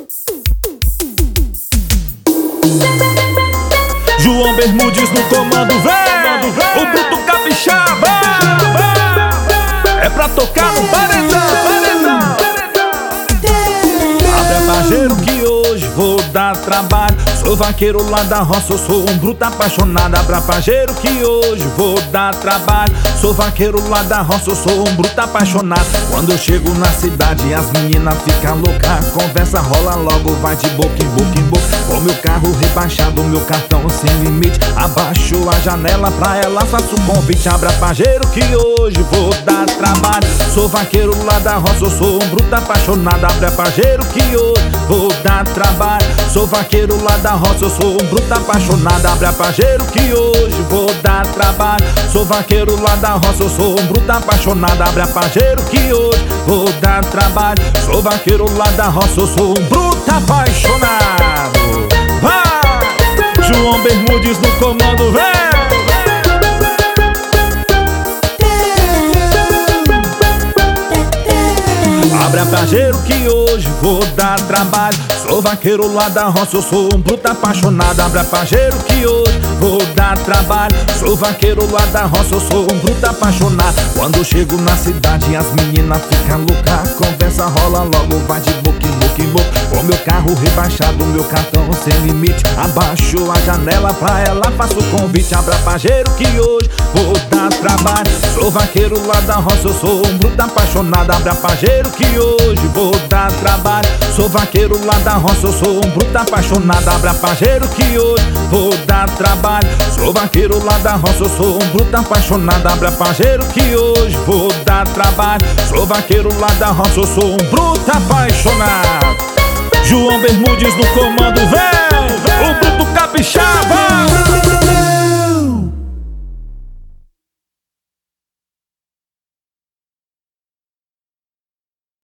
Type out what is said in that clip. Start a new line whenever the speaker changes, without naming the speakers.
João Bermudes no comando, vem! O bruto capixaba é pra tocar no paredão. Abre pajeiro que hoje vou dar trabalho. Sou vaqueiro lá da roça, eu sou um bruto apaixonado. Abra pajeiro que hoje vou dar trabalho. Sou vaqueiro lá da roça, eu sou um bruto apaixonado. Quando eu chego na cidade as meninas ficam loucas. A conversa rola logo, vai de boca em boca em boca. Com meu carro rebaixado, meu cartão sem limite. Abaixo a janela pra ela, faço convite. Abra pajeiro que hoje vou dar trabalho. Sou vaqueiro lá da roça, eu sou um bruto apaixonado. Abra pajeiro que hoje vou dar trabalho. Sou vaqueiro lá da roça, eu sou um bruto apaixonado. Abra pajeiro que hoje vou dar trabalho. Sou vaqueiro lá da roça, eu sou um bruto apaixonado. Abra pajeiro que hoje vou dar trabalho. Sou vaqueiro lá da roça, eu sou um bruto apaixonado. Vai! João Bermudes no comando, vem! Abra pajeiro que hoje vou dar trabalho. Sou vaqueiro lá da roça, eu sou um bruto apaixonado. Abra pajeiro que hoje vou dar trabalho. Sou vaqueiro lá da roça, eu sou um bruto apaixonado. Quando eu chego na cidade as meninas ficam loucas. A conversa rola logo, vai de boca em boca em boca. Com meu carro rebaixado, meu cartão sem limite. Abaixo a janela pra ela, faço convite. Abra pajeiro que hoje vou dar trabalho. Sou vaqueiro lá da roça, eu sou um bruto apaixonado. Abra pajeiro que hoje vou dar trabalho. Sou vaqueiro lá da roça, eu sou um bruto apaixonado. Abra pajeiro que hoje vou dar trabalho. Sou vaqueiro lá da roça, eu sou um bruto apaixonado. Abra pajeiro que hoje vou dar trabalho. Sou vaqueiro lá da roça, eu sou um bruto apaixonado. João Bermudes no comando, vem!